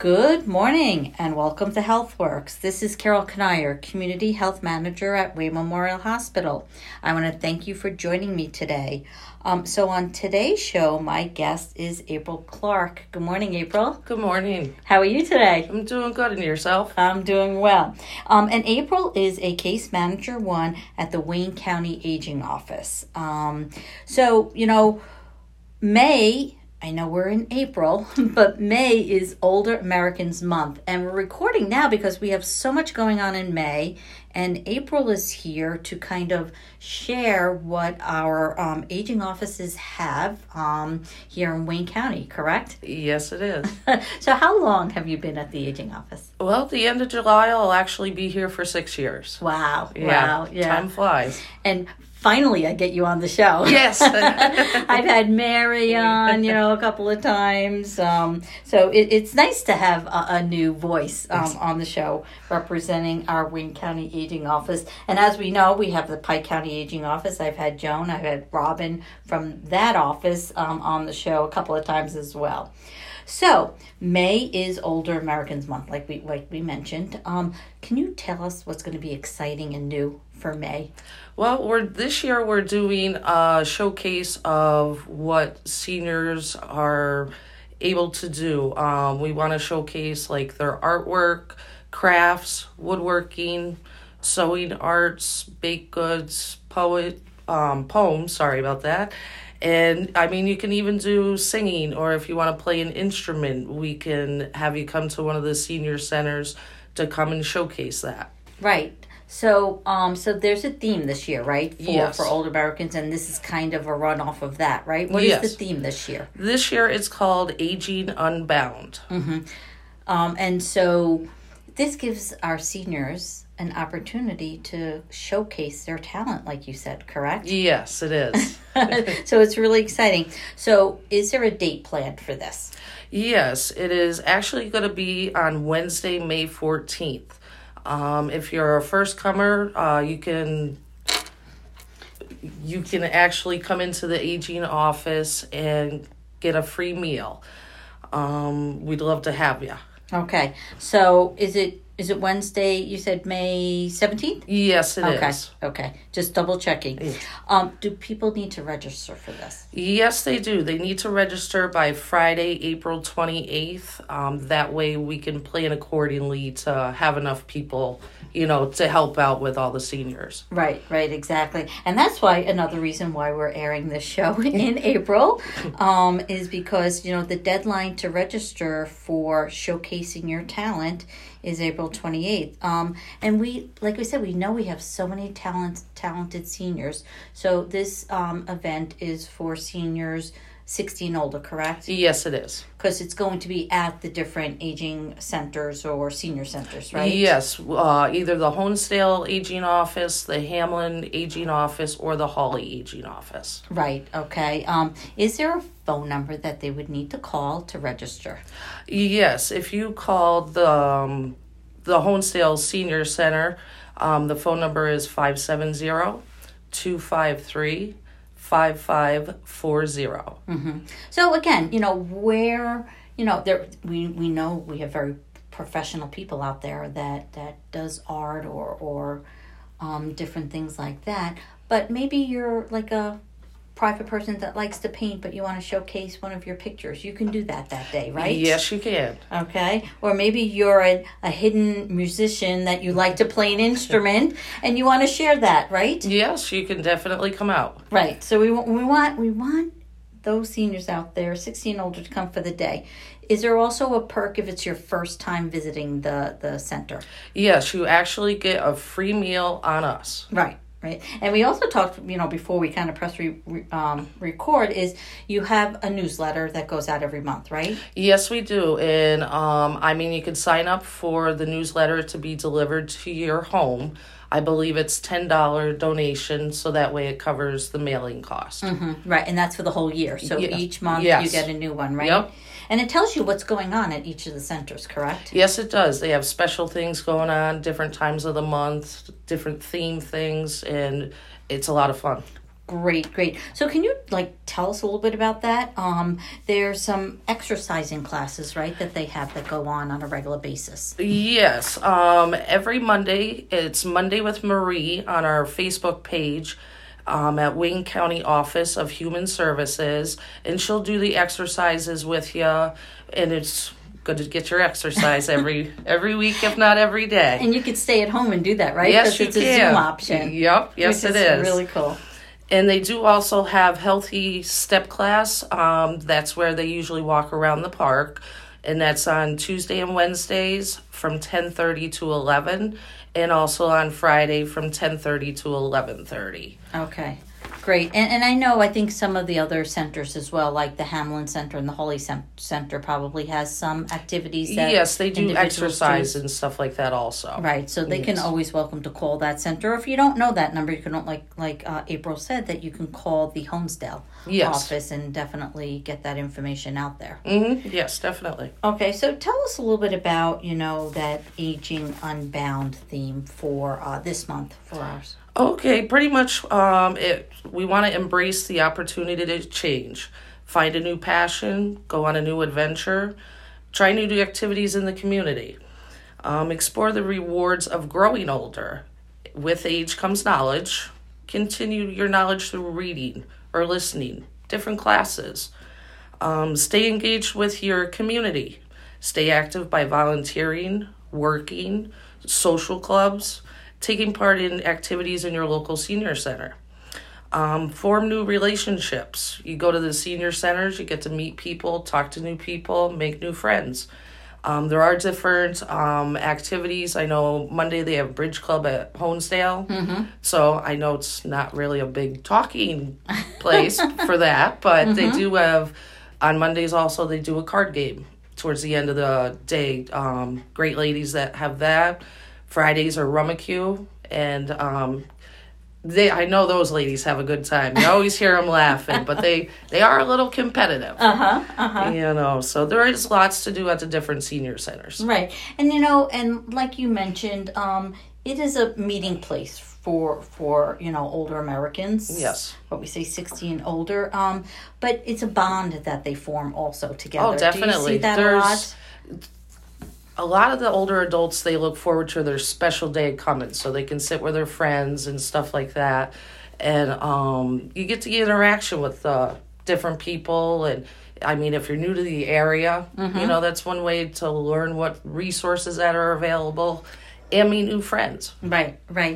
Good morning and welcome to HealthWorks. This is Carol Kanier, Community Health Manager at Wayne Memorial Hospital. I want to thank you for joining me today. So on today's show, my guest is April Clark. Good morning, April. Good morning. How are you today? I'm doing good. And yourself? I'm doing well. And April is a Case Manager 1 at the Wayne County Aging Office. May... I know we're in April, but May is Older Americans Month. And we're recording now because we have so much going on in May. And April is here to kind of share what our aging offices have here in Wayne County, correct? Yes, it is. So how long have you been at the aging office? Well, at the end of July, I'll actually be here for 6 years. Wow. Yeah. Wow. Yeah. Time flies. And finally, I get you on the show. Yes. I've had Mary on, a couple of times. So it's nice to have a new voice on the show representing our Wayne County Aging Office. And as we know, we have the Pike County Aging Office. I've had Joan. I've had Robin from that office on the show a couple of times as well. So May is Older Americans Month, like we mentioned. Can you tell us what's going to be exciting and new for May? Well, this year we're doing a showcase of what seniors are able to do. We want to showcase like their artwork, crafts, woodworking, sewing arts, baked goods, poems. Sorry about that. And I mean, you can even do singing, or if you want to play an instrument, we can have you come to one of the senior centers to come and showcase that. Right. So there's a theme this year, right? Yes. For older Americans, and this is kind of a runoff of that, right? What is the theme this year? This year it's called Aging Unbound. Mm-hmm. And so this gives our seniors an opportunity to showcase their talent, like you said, correct? Yes, it is. So it's really exciting. So is there a date planned for this? Yes, it is actually going to be on Wednesday, May 14th. If you're a first comer, you can actually come into the aging office and get a free meal. We'd love to have you. Okay. So is it Wednesday? You said May 17th? Yes, it is. Okay. Just double checking. Yeah. Do people need to register for this? Yes, they do. They need to register by Friday, April 28th. That way we can plan accordingly to have enough people, to help out with all the seniors. Right, exactly. And that's why another reason why we're airing this show in April is because, the deadline to register for showcasing your talent is April 28th. And we know we have so many talented seniors. So this event is for seniors 60 and older, correct? Yes, it is. Because it's going to be at the different aging centers or senior centers, right? Yes, either the Honesdale Aging Office, the Hamlin Aging Office, or the Hawley Aging Office. Right, okay. Is there a phone number that they would need to call to register? Yes, if you call the Honesdale Senior Center, the phone number is 570-253-5540. Mm-hmm. So again, where we know we have very professional people out there that does art or different things like that. But maybe you're like a private person that likes to paint, but you want to showcase one of your pictures. You can do that day, right? Yes, you can. Okay. Or maybe you're a hidden musician that you like to play an instrument and you want to share that, right? Yes, you can definitely come out. Right. So we want those seniors out there, 60 and older, to come for the day. Is there also a perk if it's your first time visiting the center? Yes, you actually get a free meal on us. Right. And we also talked, before we kind of press record, is you have a newsletter that goes out every month, right? Yes, we do. And, you can sign up for the newsletter to be delivered to your home. I believe it's $10 donation, so that way it covers the mailing cost. Mm-hmm. Right, and that's for the whole year. So each month you get a new one, right? Yep. And it tells you what's going on at each of the centers, correct? Yes, it does. They have special things going on, different times of the month, different theme things, and it's a lot of fun. Great, great. So can you tell us a little bit about that? There's some exercising classes, right, that they have that go on a regular basis. Yes. Every Monday, it's Monday with Marie on our Facebook page at Wayne County Office of Human Services, and she'll do the exercises with you, and it's good to get your exercise every week, if not every day. And you could stay at home and do that, right? Yes, you it's can. A Zoom option. Yep, yes, it is. Really cool. And they do also have healthy step class. That's where they usually walk around the park. And that's on Tuesday and Wednesdays from 10:30 to 11. And also on Friday from 10:30 to 11:30. Okay. Great. And I think some of the other centers as well, like the Hamlin Center and the Holy Center probably has some activities that yes, they do exercise do. And stuff like that also. Right. So they can always welcome to call that center. Or if you don't know that number, you can, like April said, that you can call the Honesdale office and definitely get that information out there. Mm-hmm. Yes, definitely. Okay. So tell us a little bit about, that Aging Unbound theme for this month for ours. Okay, pretty much we want to embrace the opportunity to change, find a new passion, go on a new adventure, try new activities in the community, explore the rewards of growing older. With age comes knowledge. Continue your knowledge through reading or listening, different classes. Stay engaged with your community. Stay active by volunteering, working, social clubs, taking part in activities in your local senior center. Form new relationships. You go to the senior centers, you get to meet people, talk to new people, make new friends. There are different activities. I know Monday they have Bridge Club at Honesdale. Mm-hmm. So I know it's not really a big talking place for that, but they do have, on Mondays also, they do a card game towards the end of the day. Great ladies that have that. Fridays are Rummikub, and I know those ladies have a good time. You always hear them laughing, but they are a little competitive. So there is lots to do at the different senior centers. Right. And, and like you mentioned, it is a meeting place for older Americans. Yes. What we say 60 and older. But it's a bond that they form also together. Oh, definitely. Do you see that a lot? A lot of the older adults, they look forward to their special day coming so they can sit with their friends and stuff like that. And you get to get interaction with different people. And, I mean, if you're new to the area, that's one way to learn what resources that are available and meet new friends. Right.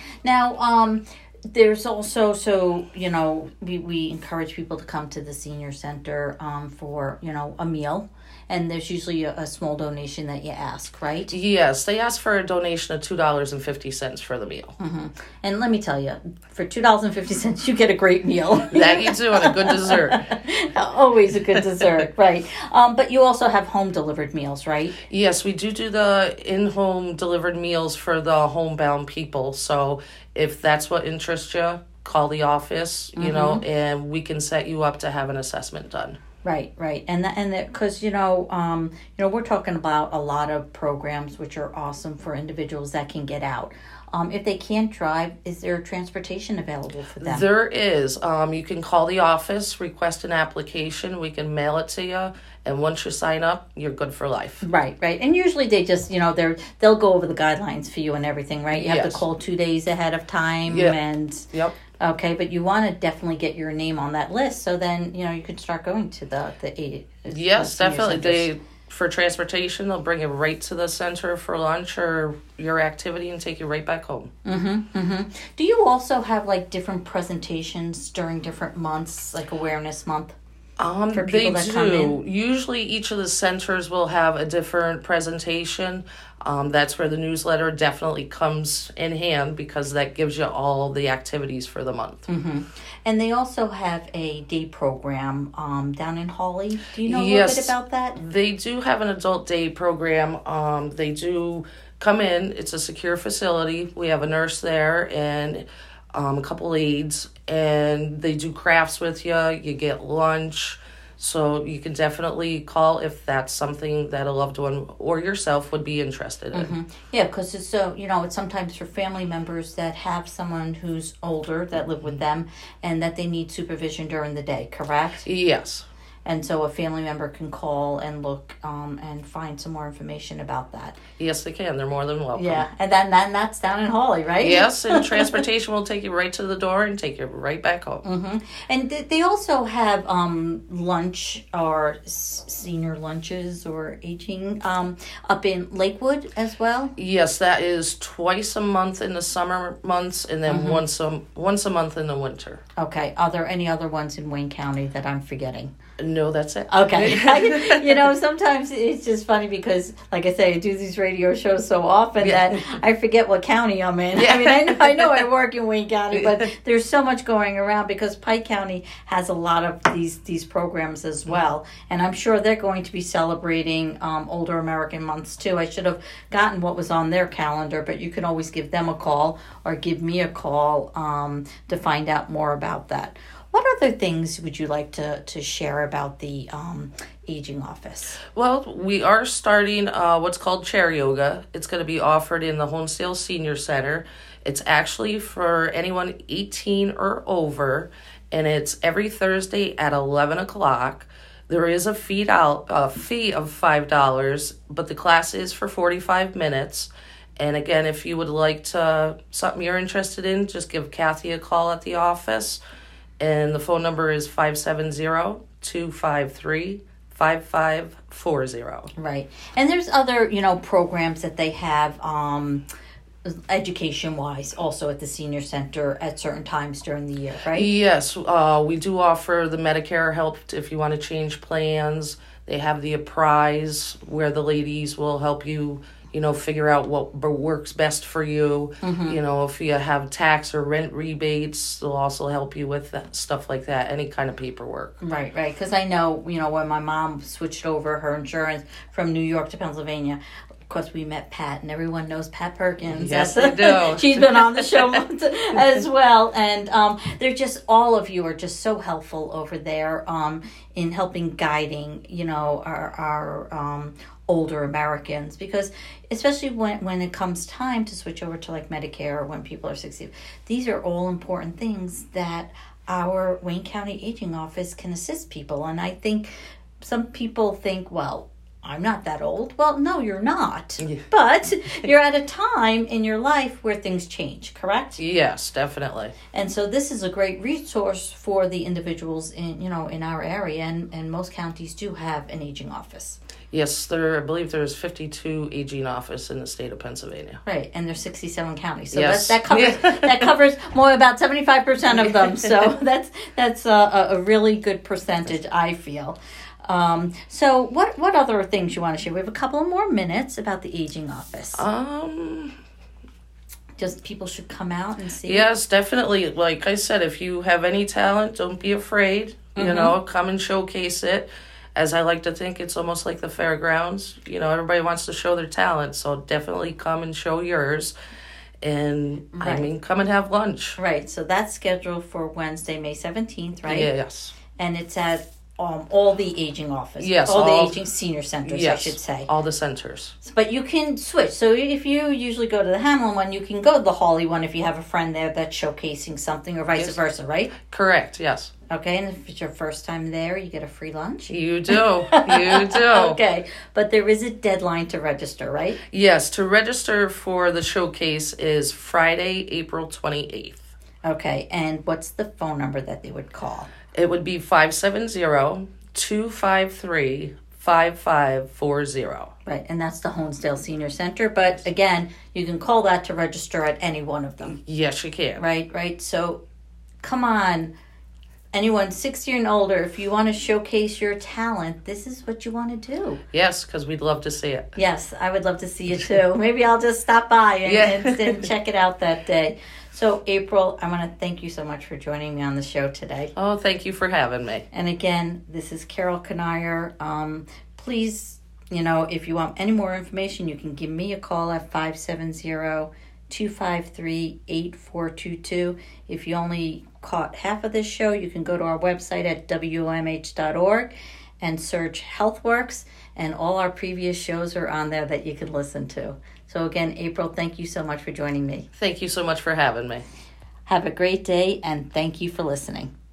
Now, there's also, we encourage people to come to the senior center for, a meal. And there's usually a small donation that you ask, right? Yes, they ask for a donation of $2.50 for the meal. Mm-hmm. And let me tell you, for $2.50, you get a great meal. That you do, and a good dessert. Always a good dessert, right. But you also have home-delivered meals, right? Yes, we do the in-home delivered meals for the homebound people. So if that's what interests you, call the office, and we can set you up to have an assessment done. Right, and because we're talking about a lot of programs which are awesome for individuals that can get out. If they can't drive, is there transportation available for them? There is. You can call the office, request an application. We can mail it to you, and once you sign up, you're good for life. Right. And usually they just, they'll go over the guidelines for you and everything, right? You have to call 2 days ahead of time, and okay, but you want to definitely get your name on that list, so then you can start going to the yes, definitely. For transportation, they'll bring you right to the center for lunch or your activity and take you right back home. Do you also have different presentations during different months, like Awareness Month? For people that come in? Usually each of the centers will have a different presentation. That's where the newsletter definitely comes in hand because that gives you all the activities for the month. And they also have a day program down in Hawley. Do you know a little bit about that? They do have an adult day program. They do come in. It's a secure facility. We have a nurse there and a couple aides, and they do crafts with you. You get lunch, So you can definitely call if that's something that a loved one or yourself would be interested in. Yeah, because it's so, it's sometimes for family members that have someone who's older that live with them and that they need supervision during the day, correct? Yes. And so a family member can call and look and find some more information about that. Yes, they can. They're more than welcome. Yeah, and then that's down in Hawley, right? Yes, and transportation will take you right to the door and take you right back home. And they also have lunch or senior lunches or aging up in Lakewood as well? Yes, that is twice a month in the summer months and then once a month in the winter. Okay. Are there any other ones in Wayne County that I'm forgetting? No, that's it. Okay. Sometimes it's just funny because, like I say, I do these radio shows so often that I forget what county I'm in. Yeah. I mean, I know I work in Wayne County, but there's so much going around because Pike County has a lot of these programs as well. And I'm sure they're going to be celebrating Older American Months too. I should have gotten what was on their calendar, but you can always give them a call or give me a call to find out more about that. What other things would you like to share about the aging office? Well, we are starting what's called chair yoga. It's going to be offered in the Honesdale Senior Center. It's actually for anyone 18 or over, and it's every Thursday at 11 o'clock. There is a fee of $5, but the class is for 45 minutes. And again, if you would like something you're interested in, just give Kathy a call at the office. And the phone number is 570-253-5540. Right. And there's other, programs that they have education-wise also at the senior center at certain times during the year, right? Yes. We do offer the Medicare help if you want to change plans. They have the Apprise where the ladies will help you figure out what works best for you. If you have tax or rent rebates, they'll also help you with stuff like that, any kind of paperwork. Right. Because I know, when my mom switched over her insurance from New York to Pennsylvania, of course, we met Pat, and everyone knows Pat Perkins. Yes, they do. She's been on the show as well. And they're just, all of you are just so helpful over there in helping guiding, our older Americans, because especially when it comes time to switch over to like Medicare or when people are 60, these are all important things that our Wayne County Aging Office can assist people. And I think some people think, well, I'm not that old. Well, no, you're not. Yeah. But you're at a time in your life where things change, correct? Yes, definitely. And so this is a great resource for the individuals in our area, and most counties do have an aging office. Yes, I believe there's 52 aging office in the state of Pennsylvania. Right, and there's 67 counties. So yes. that covers more about 75% of them. So that's a really good percentage, I feel. So what other things you want to share? We have a couple more minutes about the aging office. Just people should come out and see. Yes, definitely. Like I said, if you have any talent, don't be afraid. Come and showcase it. As I like to think, it's almost like the fairgrounds. Everybody wants to show their talent, so definitely come and show yours. And, right. Come and have lunch. Right, so that's scheduled for Wednesday, May 17th, right? Yes. And it's at all the aging offices. Yes. All the aging senior centers, yes, I should say. All the centers. But you can switch. So if you usually go to the Hamlin one, you can go to the Hawley one if you have a friend there that's showcasing something, or vice versa, right? Correct, yes. Okay, and if it's your first time there, you get a free lunch? You do. You do. Okay, but there is a deadline to register, right? Yes, to register for the showcase is Friday, April 28th. Okay, and what's the phone number that they would call? It would be 570-253-5540. Right, and that's the Honesdale Senior Center. But again, you can call that to register at any one of them. Yes, you can. Right. So, come on. Anyone 60 and older, if you want to showcase your talent, this is what you want to do. Yes, because we'd love to see it. Yes, I would love to see it too. Maybe I'll just stop by and check it out that day. So, April, I want to thank you so much for joining me on the show today. Oh, thank you for having me. And again, this is Carol Kanier. Please, if you want any more information, you can give me a call at 570 253-8422. If you only caught half of this show, you can go to our website at WOMH.org and search HealthWorks, and all our previous shows are on there that you can listen to. So again, April, thank you so much for joining me. Thank you so much for having me. Have a great day, and thank you for listening.